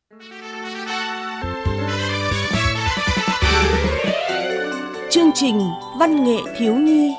Chương trình Văn nghệ thiếu nhi.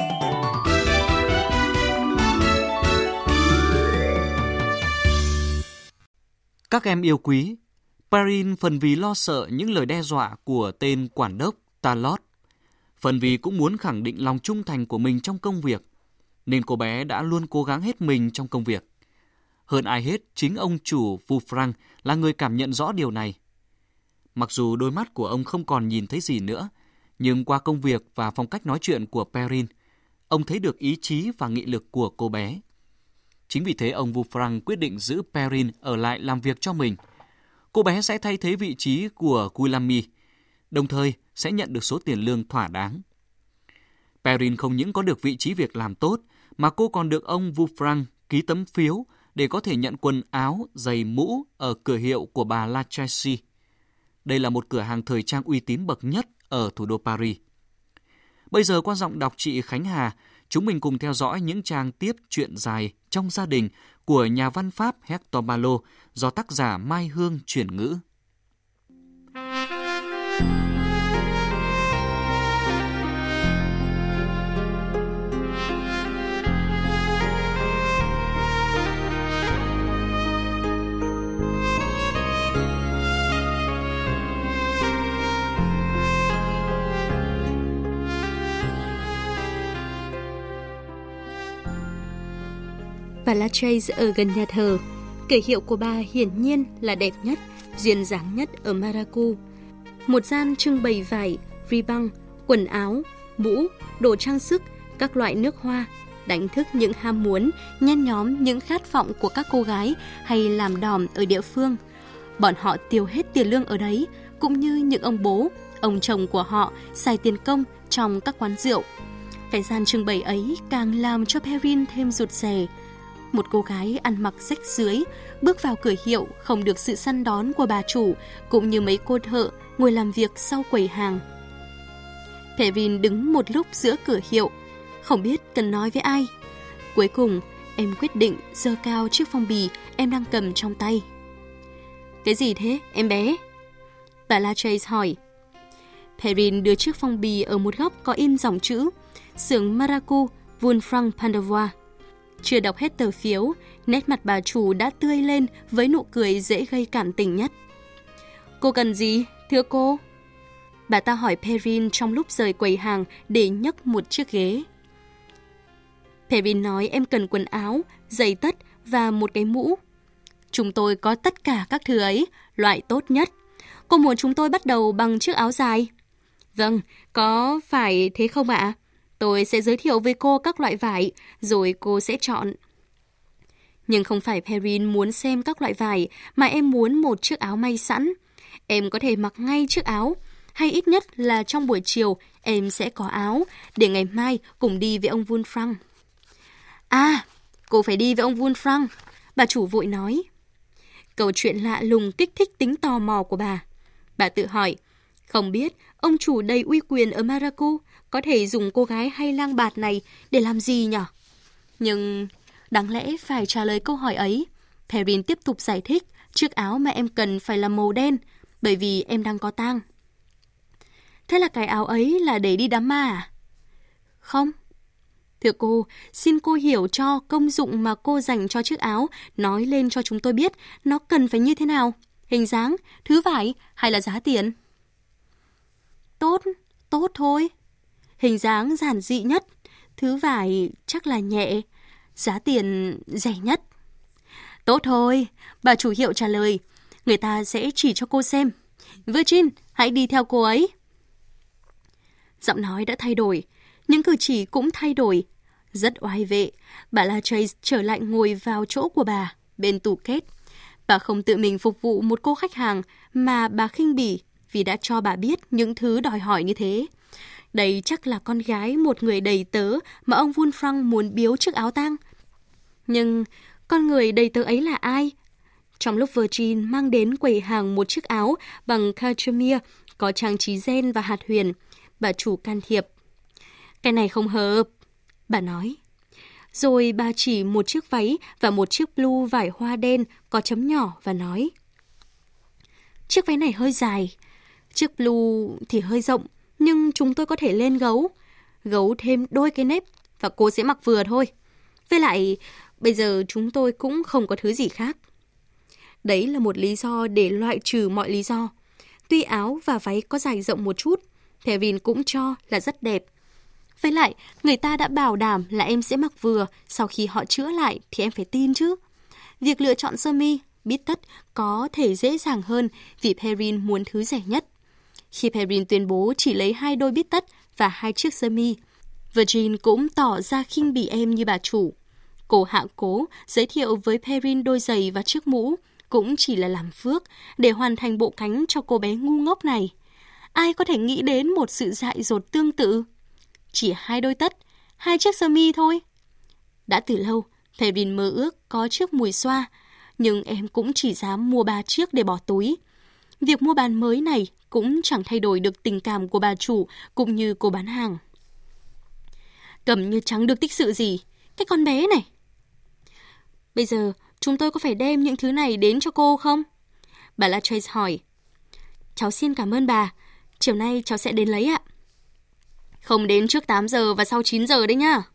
Các em yêu quý, Perrin phần vì lo sợ những lời đe dọa của tên quản đốc Talot, phần vì cũng muốn khẳng định lòng trung thành của mình trong công việc, nên cô bé đã luôn cố gắng hết mình trong công việc. Hơn ai hết, chính ông chủ Wolfram là người cảm nhận rõ điều này. Mặc dù đôi mắt của ông không còn nhìn thấy gì nữa, nhưng qua công việc và phong cách nói chuyện của Perrin, ông thấy được ý chí và nghị lực của cô bé. Chính vì thế ông Wolfram quyết định giữ Perrin ở lại làm việc cho mình. Cô bé sẽ thay thế vị trí của Guillaume, đồng thời sẽ nhận được số tiền lương thỏa đáng. Perrin không những có được vị trí việc làm tốt, mà cô còn được ông Wolfram ký tấm phiếu để có thể nhận quần áo, giày, mũ ở cửa hiệu của bà Lachaise. Đây là một cửa hàng thời trang uy tín bậc nhất ở thủ đô Paris. Bây giờ qua giọng đọc chị Khánh Hà, chúng mình cùng theo dõi những trang tiếp truyện dài trong gia đình của nhà văn Pháp Hector Malot do tác giả Mai Hương chuyển ngữ. Bà Lachaise ở gần nhà thờ. Cửa hiệu của bà hiển nhiên là đẹp nhất, duyên dáng nhất ở Maracu. Một gian trưng bày vải, ruban, quần áo, mũ, đồ trang sức, các loại nước hoa, đánh thức những ham muốn, nhen nhóm những khát vọng của các cô gái hay làm đỏm ở địa phương. Bọn họ tiêu hết tiền lương ở đấy, cũng như những ông bố, ông chồng của họ xài tiền công trong các quán rượu. Cái gian trưng bày ấy càng làm cho Perrin thêm rụt rè. Một cô gái ăn mặc rách rưới bước vào cửa hiệu không được sự săn đón của bà chủ cũng như mấy cô thợ ngồi làm việc sau quầy hàng. Perrin đứng một lúc giữa cửa hiệu, không biết cần nói với ai. Cuối cùng, em quyết định giơ cao chiếc phong bì em đang cầm trong tay. Cái gì thế, em bé? Bà Lachaise hỏi. Perrin đưa chiếc phong bì ở một góc có in dòng chữ xưởng Maracu, Wolfram Pandavois. Chưa đọc hết tờ phiếu, nét mặt bà chủ đã tươi lên với nụ cười dễ gây cảm tình nhất. Cô cần gì, thưa cô? Bà ta hỏi Perrin trong lúc rời quầy hàng để nhấc một chiếc ghế. Perrin nói em cần quần áo, giày tất và một cái mũ. Chúng tôi có tất cả các thứ ấy, loại tốt nhất. Cô muốn chúng tôi bắt đầu bằng chiếc áo dài? Vâng, có phải thế không ạ? Tôi sẽ giới thiệu với cô các loại vải, rồi cô sẽ chọn. Nhưng không phải Perrin muốn xem các loại vải, mà em muốn một chiếc áo may sẵn. Em có thể mặc ngay chiếc áo, hay ít nhất là trong buổi chiều em sẽ có áo, để ngày mai cùng đi với ông Wolfram. À, cô phải đi với ông Wolfram, bà chủ vội nói. Câu chuyện lạ lùng kích thích tính tò mò của bà. Bà tự hỏi, không biết ông chủ đầy uy quyền ở Maracu có thể dùng cô gái hay lang bạt này để làm gì nhỉ? Nhưng đáng lẽ phải trả lời câu hỏi ấy. Perrin tiếp tục giải thích, chiếc áo mà em cần phải là màu đen, bởi vì em đang có tang. Thế là cái áo ấy là để đi đám ma à? Không. Thưa cô, xin cô hiểu cho công dụng mà cô dành cho chiếc áo, nói lên cho chúng tôi biết nó cần phải như thế nào, hình dáng, thứ vải hay là giá tiền. Tốt thôi. Hình dáng giản dị nhất, thứ vải chắc là nhẹ, giá tiền rẻ nhất. Tốt thôi, bà chủ hiệu trả lời, người ta sẽ chỉ cho cô xem. Virgin, hãy đi theo cô ấy. Giọng nói đã thay đổi, những cử chỉ cũng thay đổi. Rất oai vệ, bà Lachaise trở lại ngồi vào chỗ của bà, bên tủ kết. Bà không tự mình phục vụ một cô khách hàng mà bà khinh bỉ vì đã cho bà biết những thứ đòi hỏi như thế. Đây chắc là con gái một người đầy tớ mà ông Wolfram muốn biếu chiếc áo tang. Nhưng con người đầy tớ ấy là ai? Trong lúc Virgin mang đến quầy hàng một chiếc áo bằng cashmere có trang trí gen và hạt huyền, bà chủ can thiệp. Cái này không hợp, bà nói. Rồi bà chỉ một chiếc váy và một chiếc blue vải hoa đen có chấm nhỏ và nói. chiếc váy này hơi dài. Chiếc blue thì hơi rộng, nhưng chúng tôi có thể lên gấu thêm đôi cái nếp và cô sẽ mặc vừa thôi. Với lại, bây giờ chúng tôi cũng không có thứ gì khác. Đấy là một lý do để loại trừ mọi lý do. Tuy áo và váy có dài rộng một chút, Perrin cũng cho là rất đẹp. Với lại, người ta đã bảo đảm là em sẽ mặc vừa, sau khi họ chữa lại thì em phải tin chứ. Việc lựa chọn sơ mi, bít tất có thể dễ dàng hơn vì Perrin muốn thứ rẻ nhất. Khi Perrin tuyên bố chỉ lấy 2 đôi bít tất và 2 chiếc sơ mi, Virgin cũng tỏ ra khinh bỉ em như bà chủ. Cô hạ cố giới thiệu với Perrin đôi giày và chiếc mũ, cũng chỉ là làm phước để hoàn thành bộ cánh cho cô bé ngu ngốc này. Ai có thể nghĩ đến một sự dại dột tương tự? Chỉ 2 đôi tất, 2 chiếc sơ mi thôi. Đã từ lâu, Perrin mơ ước có chiếc mùi xoa, nhưng em cũng chỉ dám mua 3 chiếc để bỏ túi. Việc mua bán mới này cũng chẳng thay đổi được tình cảm của bà chủ cũng như cô bán hàng. Cầm như chẳng được tích sự gì, cái con bé này. Bây giờ, chúng tôi có phải đem những thứ này đến cho cô không? Bà Latrace hỏi. Cháu xin cảm ơn bà, chiều nay cháu sẽ đến lấy ạ. Không đến trước 8 giờ và sau 9 giờ đấy nhá.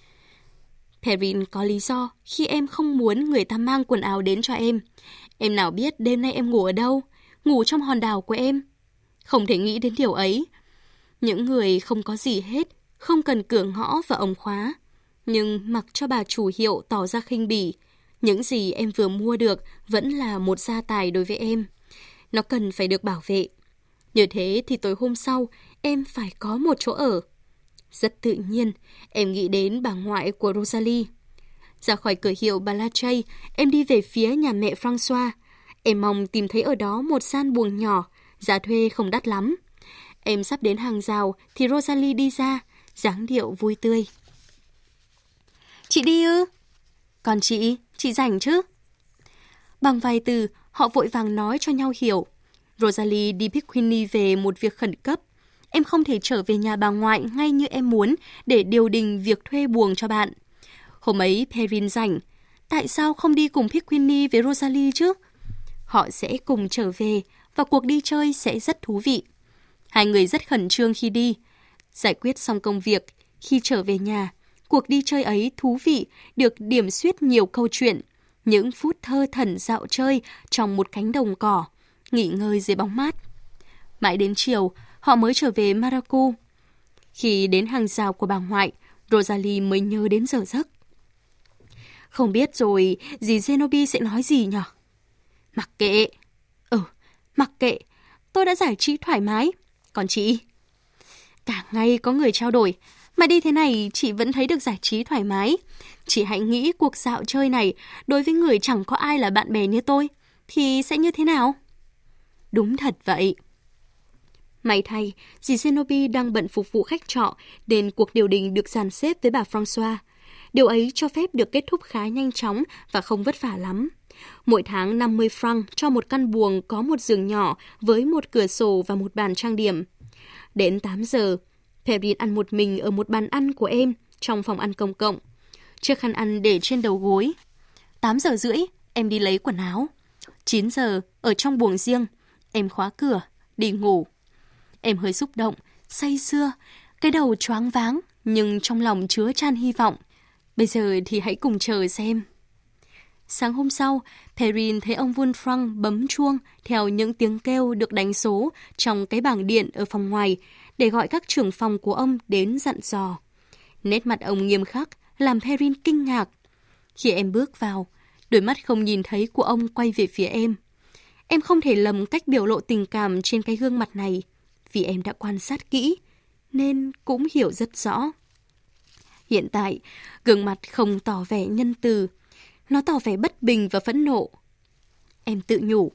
Perrin có lý do khi em không muốn người ta mang quần áo đến cho em. Em nào biết đêm nay em ngủ ở đâu? Ngủ trong hòn đảo của em. Không thể nghĩ đến điều ấy. Những người không có gì hết, không cần cửa ngõ và ống khóa. Nhưng mặc cho bà chủ hiệu tỏ ra khinh bỉ. Những gì em vừa mua được vẫn là một gia tài đối với em. Nó cần phải được bảo vệ. Như thế thì tối hôm sau, em phải có một chỗ ở. Rất tự nhiên, em nghĩ đến bà ngoại của Rosalie. Ra khỏi cửa hiệu bà Latrace, em đi về phía nhà mẹ François. Em mong tìm thấy ở đó một gian buồng nhỏ, giá thuê không đắt lắm. Em sắp đến hàng rào thì Rosalie đi ra, dáng điệu vui tươi. Chị đi ư? Còn chị rảnh chứ? Bằng vài từ, họ vội vàng nói cho nhau hiểu. Rosalie đi Picquigny về một việc khẩn cấp. Em không thể trở về nhà bà ngoại ngay như em muốn để điều đình việc thuê buồng cho bạn. Hôm ấy Perrin rảnh. Tại sao không đi cùng Picquigny với Rosalie chứ? Họ sẽ cùng trở về và cuộc đi chơi sẽ rất thú vị. Hai người rất khẩn trương khi đi. Giải quyết xong công việc, khi trở về nhà, cuộc đi chơi ấy thú vị, được điểm xuyết nhiều câu chuyện. Những phút thơ thẩn dạo chơi trong một cánh đồng cỏ, nghỉ ngơi dưới bóng mát. Mãi đến chiều, họ mới trở về Maracu. Khi đến hàng rào của bà ngoại, Rosalie mới nhớ đến giờ giấc. Không biết rồi, dì Zenobi sẽ nói gì nhỉ? Mặc kệ. Mặc kệ. Tôi đã giải trí thoải mái. Còn chị? Cả ngày có người trao đổi, mà đi thế này chị vẫn thấy được giải trí thoải mái. Chị hãy nghĩ cuộc dạo chơi này đối với người chẳng có ai là bạn bè như tôi thì sẽ như thế nào? Đúng thật vậy. May thay, dì Zenobi đang bận phục vụ khách trọ nên cuộc điều đình được dàn xếp với bà François. Điều ấy cho phép được kết thúc khá nhanh chóng và không vất vả lắm. Mỗi tháng 50 franc cho một căn buồng có một giường nhỏ với một cửa sổ và một bàn trang điểm. Đến 8 giờ, Perrin ăn một mình ở một bàn ăn của em trong phòng ăn công cộng. Chiếc khăn ăn để trên đầu gối. 8 giờ rưỡi, em đi lấy quần áo. 9 giờ, ở trong buồng riêng, em khóa cửa, đi ngủ. Em hơi xúc động, say sưa, cái đầu choáng váng, nhưng trong lòng chứa chan hy vọng. Bây giờ thì hãy cùng chờ xem. Sáng hôm sau, Perrin thấy ông Vunfranc bấm chuông theo những tiếng kêu được đánh số trong cái bảng điện ở phòng ngoài để gọi các trưởng phòng của ông đến dặn dò. Nét mặt ông nghiêm khắc làm Perrin kinh ngạc. Khi em bước vào, đôi mắt không nhìn thấy của ông quay về phía em. Em không thể lầm cách biểu lộ tình cảm trên cái gương mặt này, vì em đã quan sát kỹ, nên cũng hiểu rất rõ. Hiện tại, gương mặt không tỏ vẻ nhân từ, nó tỏ vẻ bất bình và phẫn nộ. Em tự nhủ,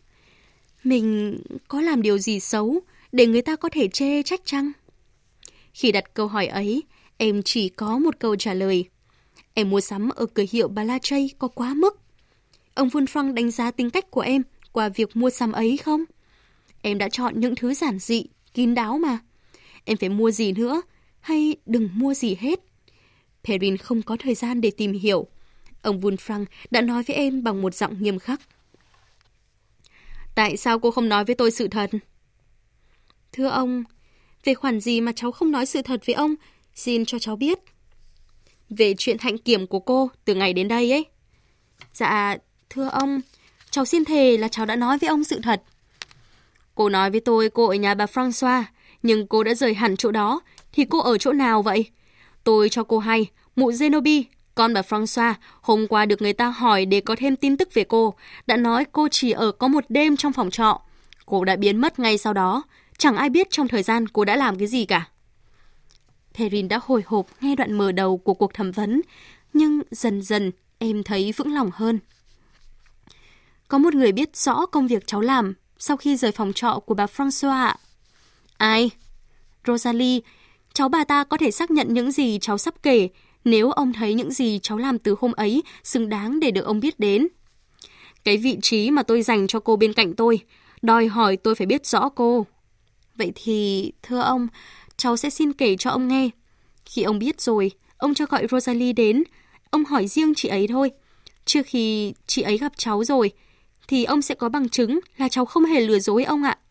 mình có làm điều gì xấu để người ta có thể chê trách chăng? Khi đặt câu hỏi ấy, em chỉ có một câu trả lời. Em mua sắm ở cửa hiệu bà Latrace có quá mức. Ông Vunfranc đánh giá tính cách của em qua việc mua sắm ấy không? Em đã chọn những thứ giản dị, kín đáo mà. Em phải mua gì nữa, hay đừng mua gì hết? Perrin không có thời gian để tìm hiểu. Ông Vunfranc đã nói với em bằng một giọng nghiêm khắc. Tại sao cô không nói với tôi sự thật? Thưa ông, về khoản gì mà cháu không nói sự thật với ông, xin cho cháu biết. Về chuyện hạnh kiểm của cô từ ngày đến đây ấy. Dạ, thưa ông, cháu xin thề là cháu đã nói với ông sự thật. Cô nói với tôi cô ở nhà bà François, nhưng cô đã rời hẳn chỗ đó, thì cô ở chỗ nào vậy? Tôi cho cô hay, mụ Zenobi, con bà François, hôm qua được người ta hỏi để có thêm tin tức về cô, đã nói cô chỉ ở có một đêm trong phòng trọ. Cô đã biến mất ngay sau đó, chẳng ai biết trong thời gian cô đã làm cái gì cả. Perrin đã hồi hộp nghe đoạn mở đầu của cuộc thẩm vấn, nhưng dần dần em thấy vững lòng hơn. Có một người biết rõ công việc cháu làm sau khi rời phòng trọ của bà François ạ. Ai? Rosalie, cháu bà ta có thể xác nhận những gì cháu sắp kể nếu ông thấy những gì cháu làm từ hôm ấy xứng đáng để được ông biết đến. Cái vị trí mà tôi dành cho cô bên cạnh tôi đòi hỏi tôi phải biết rõ cô. Vậy thì, thưa ông, cháu sẽ xin kể cho ông nghe. Khi ông biết rồi, ông cho gọi Rosalie đến. Ông hỏi riêng chị ấy thôi. Trước khi chị ấy gặp cháu rồi, thì ông sẽ có bằng chứng là cháu không hề lừa dối ông ạ.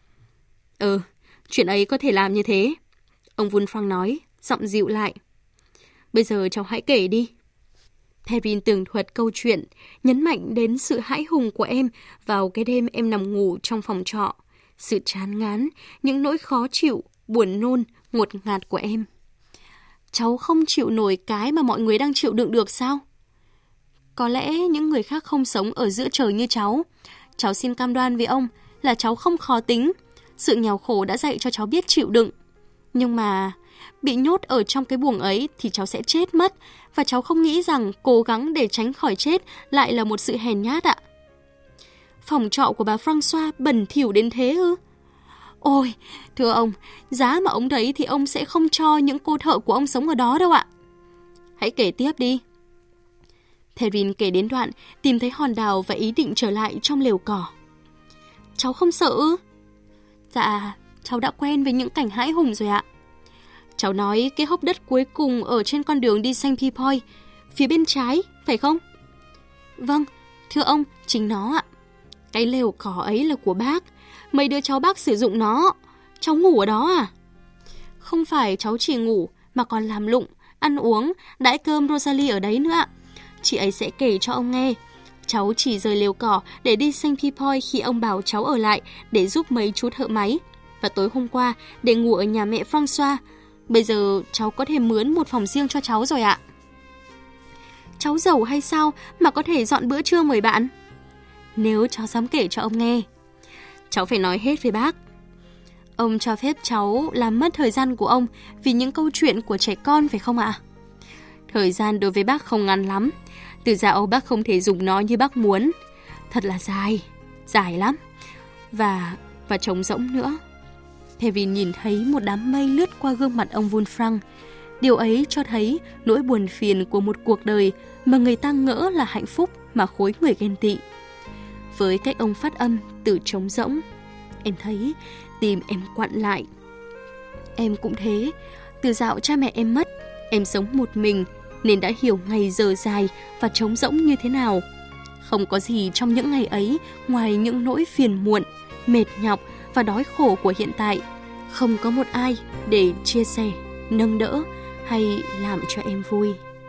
Chuyện ấy có thể làm như thế. Ông Wolfgang nói, giọng dịu lại. Bây giờ cháu hãy kể đi. Perrin tường thuật câu chuyện, nhấn mạnh đến sự hãi hùng của em vào cái đêm em nằm ngủ trong phòng trọ, sự chán ngán, những nỗi khó chịu, buồn nôn, ngột ngạt của em. Cháu không chịu nổi cái mà mọi người đang chịu đựng được sao? Có lẽ những người khác không sống ở giữa trời như cháu. Cháu xin cam đoan với ông là cháu không khó tính. Sự nghèo khổ đã dạy cho cháu biết chịu đựng. Nhưng mà bị nhốt ở trong cái buồng ấy thì cháu sẽ chết mất. Và cháu không nghĩ rằng cố gắng để tránh khỏi chết lại là một sự hèn nhát ạ. Phòng trọ của bà François bẩn thỉu đến thế ư? Ôi, thưa ông, giá mà ông thấy thì ông sẽ không cho những cô thợ của ông sống ở đó đâu ạ. Hãy kể tiếp đi. Perrin kể đến đoạn tìm thấy hòn đào và ý định trở lại trong lều cỏ. Cháu không sợ ư? Dạ, cháu đã quen với những cảnh hãi hùng rồi ạ. Cháu nói cái hốc đất cuối cùng ở trên con đường đi Saint-Pipoy, phía bên trái, phải không? Vâng, thưa ông, chính nó ạ. Cái lều cỏ ấy là của bác. Mấy đứa cháu bác sử dụng nó. Cháu ngủ ở đó à? Không phải cháu chỉ ngủ, mà còn làm lụng, ăn uống, đãi cơm Rosalie ở đấy nữa ạ. Chị ấy sẽ kể cho ông nghe. Cháu chỉ rời lều cỏ để đi Saint-Pipoy khi ông bảo cháu ở lại để giúp mấy chú thợ máy. Và tối hôm qua để ngủ ở nhà mẹ François. Bây giờ cháu có thể mướn một phòng riêng cho cháu rồi ạ. Cháu giàu hay sao mà có thể dọn bữa trưa mời bạn? Nếu cháu dám kể cho ông nghe, cháu phải nói hết với bác. Ông cho phép cháu làm mất thời gian của ông vì những câu chuyện của trẻ con phải không ạ? Thời gian đối với bác không ngắn lắm. Từ dạo bác không thể dùng nó như bác muốn. Thật là dài lắm. Và trống rỗng nữa. Perrin nhìn thấy một đám mây lướt qua gương mặt ông Wolfgang. Điều ấy cho thấy nỗi buồn phiền của một cuộc đời mà người ta ngỡ là hạnh phúc mà khối người ghen tị. Với cách ông phát âm từ trống rỗng, em thấy tim em quặn lại. Em cũng thế. Từ dạo cha mẹ em mất, em sống một mình nên đã hiểu ngày giờ dài và trống rỗng như thế nào. Không có gì trong những ngày ấy ngoài những nỗi phiền muộn, mệt nhọc và đói khổ của hiện tại. Không có một ai để chia sẻ, nâng đỡ hay làm cho em vui.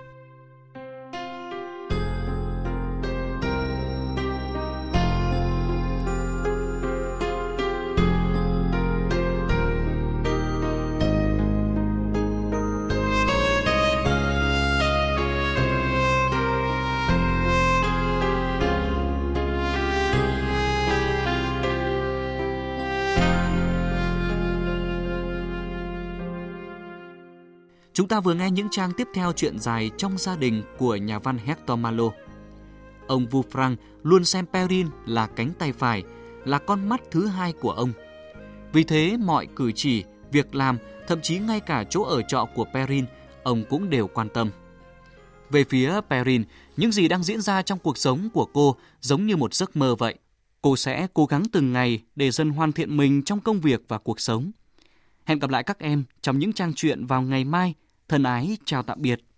Chúng ta vừa nghe những trang tiếp theo truyện dài trong gia đình của nhà văn Hector Malot. Ông Wolfgang luôn xem Perrin là cánh tay phải, là con mắt thứ hai của ông. Vì thế mọi cử chỉ, việc làm, thậm chí ngay cả chỗ ở trọ của Perrin, ông cũng đều quan tâm. Về phía Perrin, những gì đang diễn ra trong cuộc sống của cô giống như một giấc mơ vậy. Cô sẽ cố gắng từng ngày để dần hoàn thiện mình trong công việc và cuộc sống. Hẹn gặp lại các em trong những trang truyện vào ngày mai. Thân ái chào tạm biệt.